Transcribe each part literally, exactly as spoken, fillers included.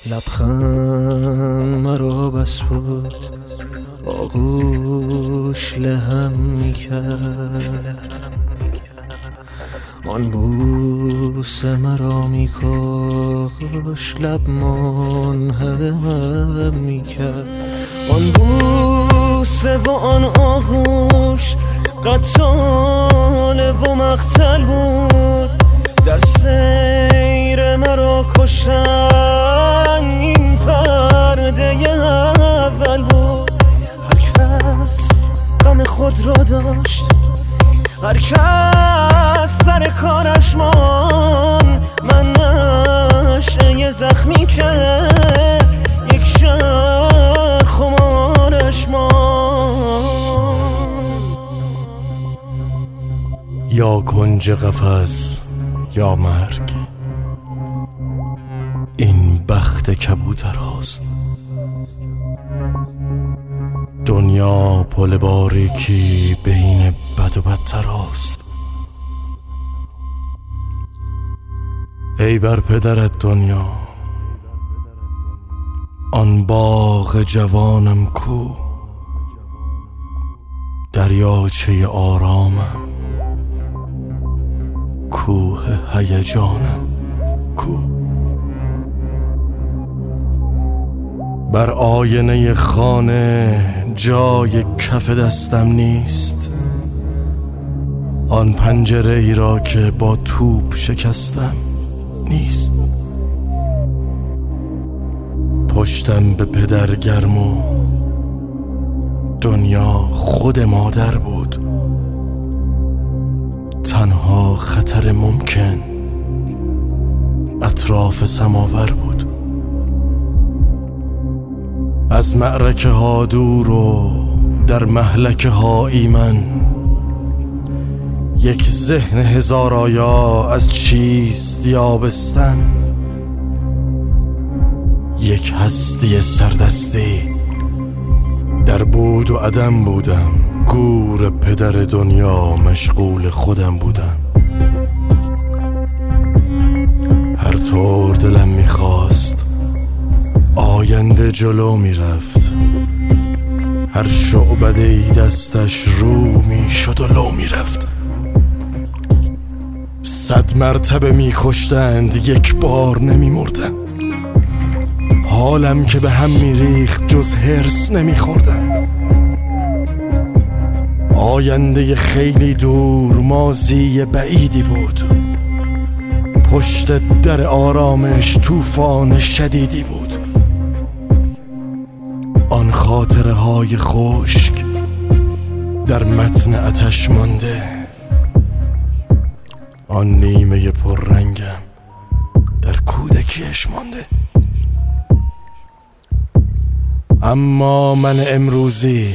لبخند مرا بس بود، آغوش لهم میکرد. آن بوسه مرا میکش، لب منهدمم میکرد. آن بوسه و آن آغوش قتال و مقتل بود، در سیر مرا کشتن این پرده اول بود. هر کس غم خود را داشت، هر کس سر کارش مان، من نشأه زخمی که یک شهر خمارش مان. یا کنج قفس یا مرگ، این بخت کبوتر هاست. دنیا پل باریکی بین بد و بدتر هاست. ای بر پدرت دنیا، آن باغ جوانم کو، دریاچه آرامم، کوه هیجانم کو. بر آینه خانه جای کف دستم نیست، آن پنجره ای را که با توپ شکستم نیست. پشتم به پدر گرم و دنیا خود مادر بود. تنها خطر ممکن اطراف سماور بود. از معرکه ها دور و در مهلکه ها ایمن، یک ذهن هزار آیا از چیست یابستن، یک هستی سردستی در بود و عدم بودم. گور پدر دنیا مشغول خودم بودم. هر طور دلم میخواست آینده جلو میرفت، هر شعبده ای دستش رو میشد و لو میرفت. صد مرتبه میکشتند یک بار نمیمردم، حالم که به هم میریخت جز هرس نمیخوردم. آینده خیلی دور ماضی بعیدی بود، پشت در آرامش طوفان شدیدی بود. آن خاطره های خشک در متن آتش مانده، آن نیمه پررنگم در کودکیش مانده. اما من امروزی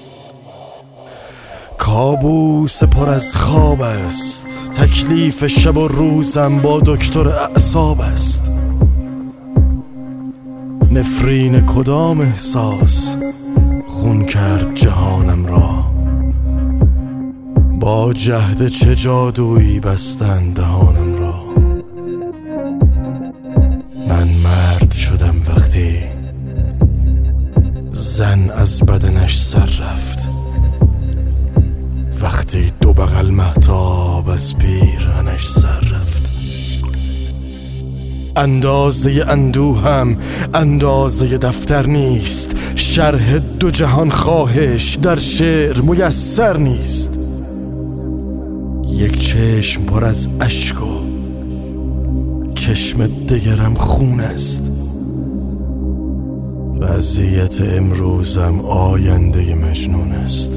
کابوس پر از خواب است، تکلیف شب و روزم با دکتر اعصاب است. نفرین کدام احساس خون کرد جهانم را، با جهد چه جادویی بستن دهانم را. من مرد شدم وقتی زن از بدنش سر رفت، وقتی دو بغل مهتاب از پیرهنش سر رفت. اندازه اندوهم اندازه دفتر نیست، شرح دو جهان خواهش در شعر میسر نیست. یک چشم پر از اشک و چشم دگرم خون است. وضعیت امروزم آینده مجنون است.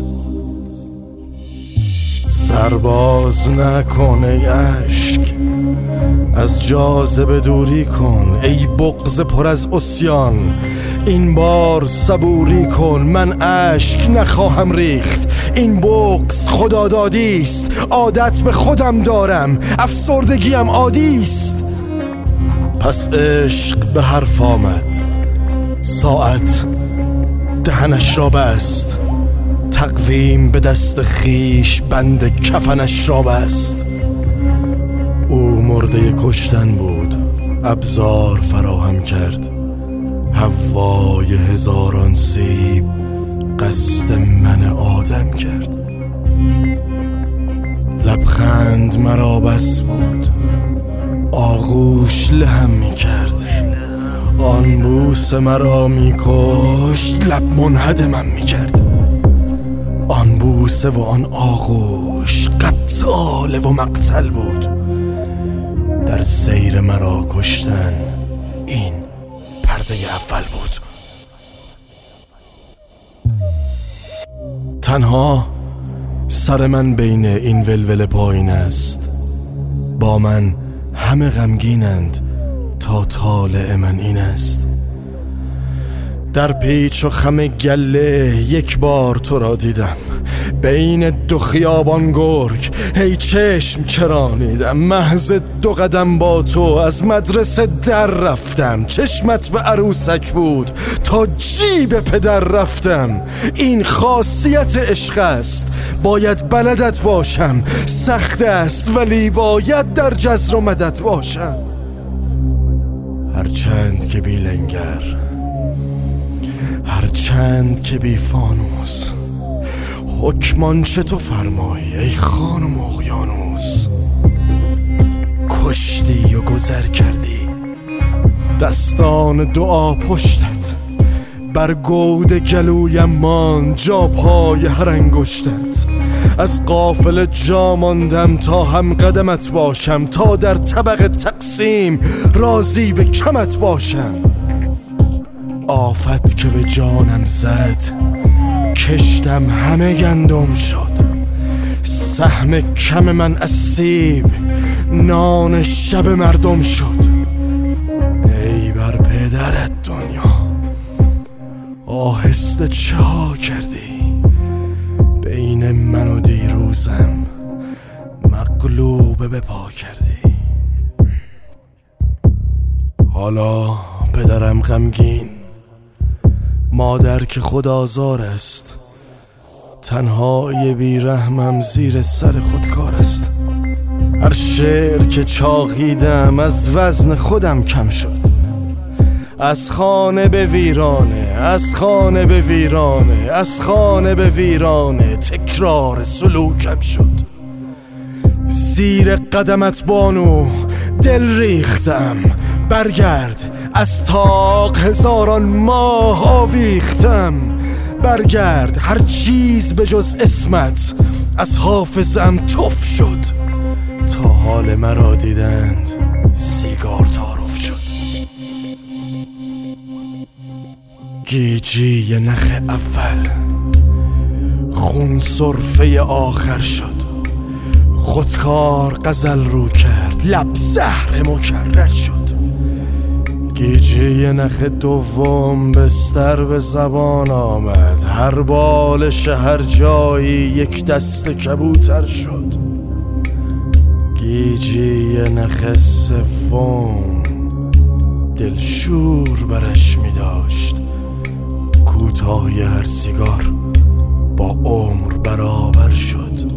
سرباز نکن ای اشک، از جاذبه دوری کن ای بغض پر از عصیان. این بار صبوری کن، من اشک نخواهم ریخت. این بغض خدادادی است، عادت به خودم دارم، افسردگیم عادی است. پس عشق به حرف آمد، ساعت دهنش را بست، تقویم به دست خیش بند کفنش را بست. او مرده کشتن بود، ابزار فراهم کرد، هوای هزاران سیب قصد من آدم کرد. لبخند مرا بس بود، آغوش لهم می کرد. آن بوس مرا می کشت، لب منهدمم می کرد. آن بوسه و آن آغوش قتال و مقتل بود. در سیر مرا کشتن این پرده اول بود. تنها سر من بین این ولول پایین است. با من همه غمگینند تا طالع من این است. در پیچ و خم گله یک بار تو را دیدم، بین دو خیابان گرگ هی چشم چرانیدم. محض دو قدم با تو از مدرسه در رفتم. چشمت به عروسک بود تا جیب پدر رفتم. این خاصیت عشق است، باید بلدت باشم. سخت است ولی باید در جزر و مدد باشم. هرچند که بی لنگر، هرچند که بی فانوس، حکمان چه تو فرمایی ای خانم اقیانوس. کشتی و گذر کردی دستان دعا پشتت، بر گود گلویم ماند جا پای هر انگشتت. از قافله جا ماندم تا هم قدمت باشم، تا در طبق تقسیم راضی به کمت باشم. آفت که به جانم زد کشتم همه گندم شد. سهم کم من از سیب نان شب مردم شد. ای بر پدرت دنیا آهسته چه ها کردی؟ بین من و دیروزم مغلوب به پا کردی. حالا پدرم غمگین، مادر که خود آزار است. تنهای بیرحمم زیر سر خودکار است. هر شعر که چاقیدم از وزن خودم کم شد. از خانه به ویرانه، از خانه به ویرانه، از خانه به ویرانه تکرار سلوکم شد. زیر قدمت بانو دل ریختم، برگرد از تاق هزاران ماه آویختم. برگرد هر چیز به جز اسمت از حافظم تف شد. تا حال مرا دیدند سیگار تعارف شد. گیجی نخ اول خون سرفه آخر شد. خودکار غزل رو کرد، لب زهر مکرر شد. گیجی نخ دوم بستر به زبان آمد. هر بالش هر جایی یک دست کبوتر شد. گیجی نخ سوم دلشور برش می داشت. کوتاهی هر سیگار با عمر برابر شد.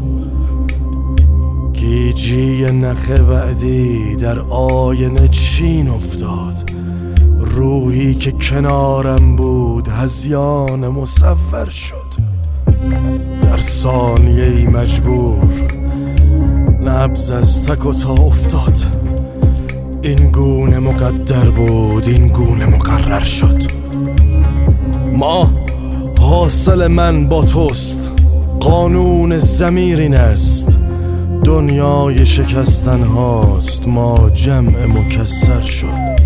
گیجی نخ بعدی در آینه چین افتاد. روحی که کنارم بود هذیان مصور شد. در ثانیه‌ای مجبور نبض از تک و تا افتاد. این گونه مقدر بود، این گونه مقرر شد. ما حاصل من با توست، قانون ضمیر این است. دنیای شکستن هاست، ما جمع مکسر شد.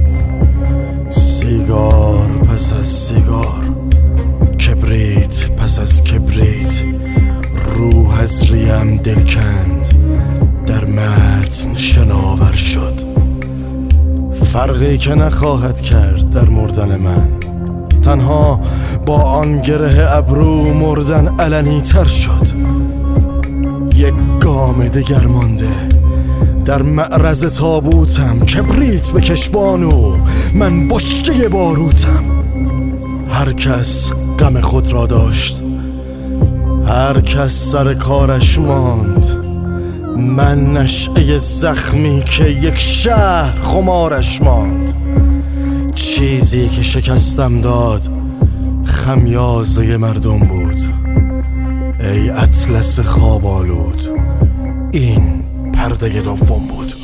سیگار پس از سیگار، کبریت پس از کبریت، روح از ریم دل کند، در متن شناور شد. فرقی که نخواهد کرد در مردن من، تنها با آن گره ابرو مردن علنی تر شد. یک گام دگر مانده در معرض تابوتم. کبریت به کشبانو، من بشکه باروتم. هر کس غم خود را داشت، هر کس سر کارش ماند. من نشعه زخمی که یک شهر خمارش ماند. چیز چیزی که شکستم داد خمیازه مردم بود. ای اطلس خواب آلود، این پرده دوم بود.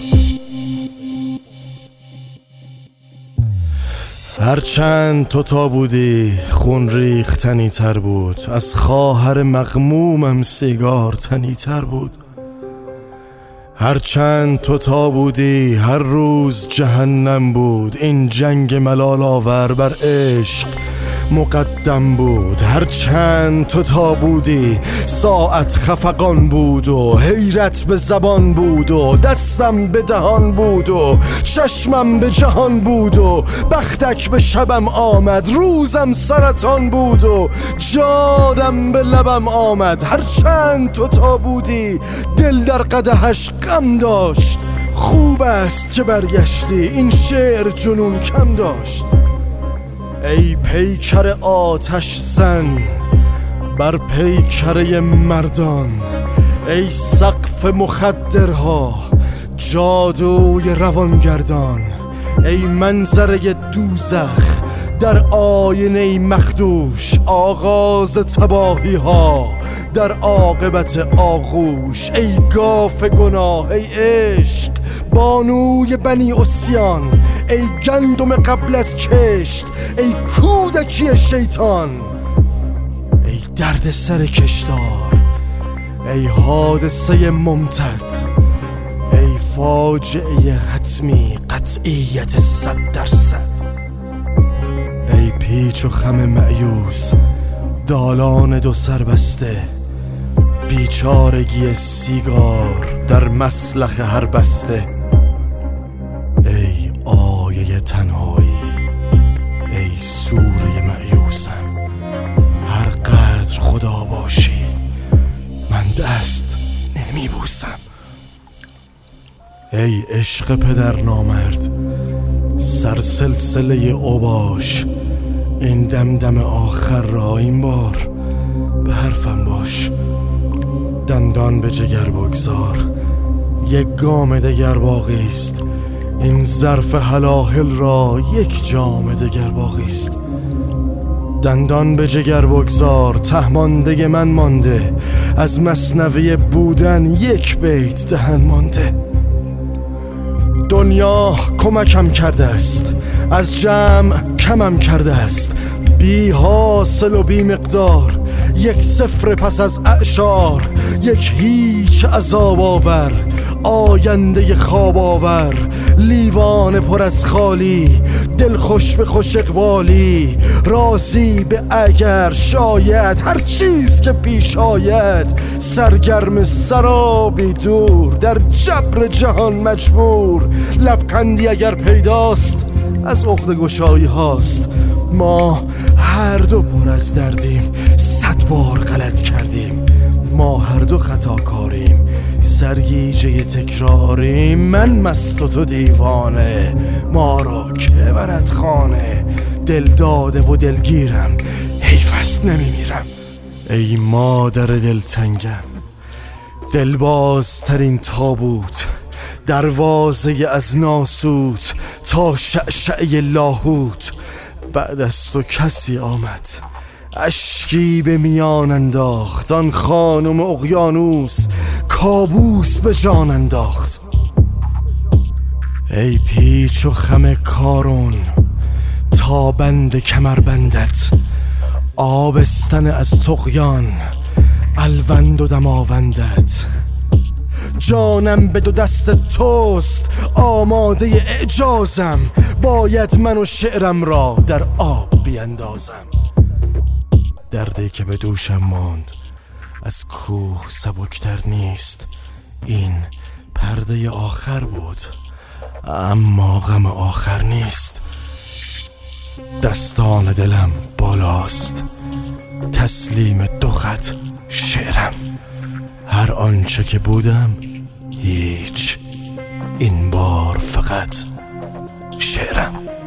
هرچند تو تا بودی خون ریختنی تر بود، از خواهر مغمومم سیگار تنی تر بود. هرچند تو تا بودی هر روز جهنم بود، این جنگ ملال آور بر عشق مقدم بود. هرچند تو تا بودی ساعت خفقان بود و حیرت به زبان بود و دستم به دهان بود و چشمم به جهان بود و بختک به شبم آمد، روزم سرطان بود و جادم به لبم آمد. هرچند تو تا بودی دل در قدحش غم داشت، خوب است که برگشتی، این شعر جنون کم داشت. ای پیکر آتش زن بر پیکره مردان، ای سقف مخدرها جادوی روانگردان، ای منظره دوزخ در آینه مخدوش، آغاز تباهی ها در عاقبت آغوش. ای گاف گناه، ای عشق بانوی بنی عصیان، ای گندم قبل از کشت، ای کودکی شیطان، ای درد سر کشتار، ای حادثه ممتد، ای فاجعه حتمی قطعیت صد درصد، ای پیچ و خم مأیوس دالان دو سر بسته، بیچارگی سیگار در مسلخ هر بسته. ای آیه تنهایی، ای سوره مأیوسم، هر قدر خدا باشی من دست نمی بوسم. ای عشق پدر نامرد سر سلسله اوباش، این دمدم آخر را این بار به حرفم باش. دندان به جگر بگذار، یک گام دگر باقی است، این ظرف هلاهل را یک جام دگر باقی است. دندان به جگر بگذار، ته مانده من مانده، از مثنوی بودن یک بیت دهن مانده. دنیا کمکم کرده است، از جمع کمم کرده است، بی حاصل و بی مقدار، یک صفر پس از اعشار، یک هیچ عذاب آور، آینده خواب آور، لیوان پر از خالی، دل خوش به خوش اقبالی، راضی به اگر شاید هر چیز که پیش آید، سرگرم سرابی دور در جبر جهان مجبور. لبخندی اگر پیداست از عقده گشایی هاست، ما هر دو پر از دردیم، صد بار غلط کردیم، ما هر دو خطاکاریم، سرگیجه تکراریم، من مست و تو دیوانه، ما را که برد خانه، دل داده و دلگیرم، حیف است نمیمیرم. ای مادر دلتنگم، دلبازترین تابوت، دروازه از ناسوت تا شعشعه لاهوت، بعد از تو کسی آمد، اشکی به میان انداخت، آن خانم اقیانوس کابوس به جان انداخت. ای پیچ و خم کارون تا بند کمربندت، آبستن از طغیان الوند و دماوندت. جانم به دو دست توست، آماده اعجازم، باید من و شعرم را در آب بیندازم. دردی که به دوشم ماند از کوه سبکتر نیست، این پرده آخر بود اما غم آخر نیست. دستان دلم بالاست، تسلیم دو خط شعرم، هر آنچه که بودم هیچ، این بار فقط شعرم.